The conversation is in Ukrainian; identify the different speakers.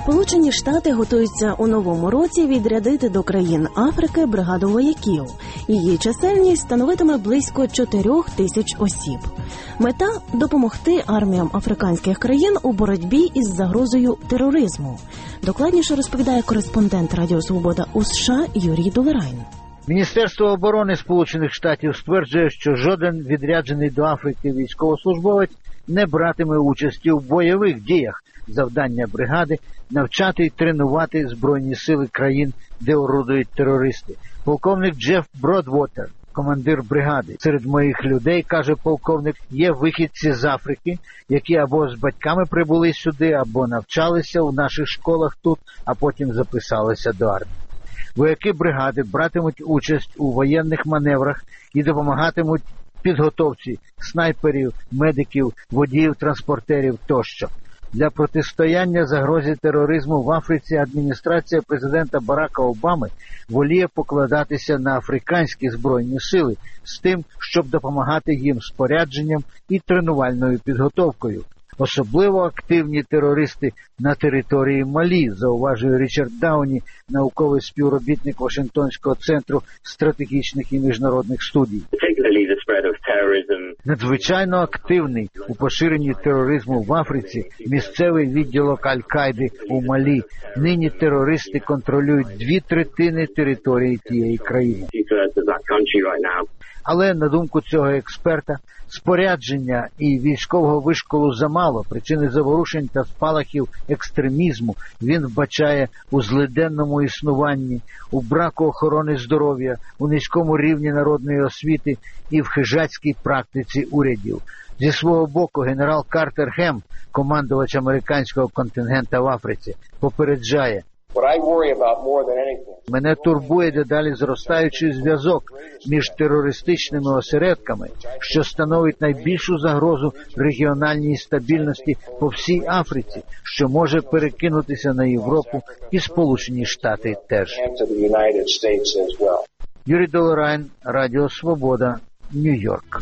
Speaker 1: Сполучені Штати готуються у новому році відрядити до країн Африки бригаду вояків. Її чисельність становитиме близько 4 тисяч осіб. Мета – допомогти арміям африканських країн у боротьбі із загрозою тероризму. Докладніше розповідає кореспондент Радіо Свобода у США Юрій Долерайн.
Speaker 2: Міністерство оборони Сполучених Штатів стверджує, що жоден відряджений до Африки військовослужбовець не братиме участі в бойових діях. Завдання бригади – навчати і тренувати Збройні сили країн, де орудують терористи. Полковник Джеф Бродвотер, командир бригади. Серед моїх людей, каже полковник, є вихідці з Африки, які або з батьками прибули сюди, або навчалися у наших школах тут, а потім записалися до армії. Вояки бригади братимуть участь у воєнних маневрах і допомагатимуть підготовці снайперів, медиків, водіїв, транспортерів тощо. Для протистояння загрозі тероризму в Африці адміністрація президента Барака Обами воліє покладатися на африканські збройні сили з тим, щоб допомагати їм спорядженням і тренувальною підготовкою. Особливо активні терористи на території Малі, зауважує Річард Дауні, науковий співробітник Вашингтонського центру стратегічних і міжнародних студій. Надзвичайно активний у поширенні тероризму в Африці місцевий відділок Аль-Каїди у Малі. Нині терористи контролюють 2/3 території тієї країни. Але, на думку цього експерта, спорядження і військового вишколу замало. Причини заворушень та спалахів екстремізму він вбачає у злиденному існуванні, у браку охорони здоров'я, у низькому рівні народної освіти і в хижацькій практиці урядів. Зі свого боку генерал Картер Хем, командувач американського контингента в Африці, попереджає: мене турбує дедалі зростаючий зв'язок між терористичними осередками, що становить найбільшу загрозу регіональній стабільності по всій Африці, що може перекинутися на Європу і Сполучені Штати теж. Юрій Долерайн, Радіо Свобода, Нью-Йорк.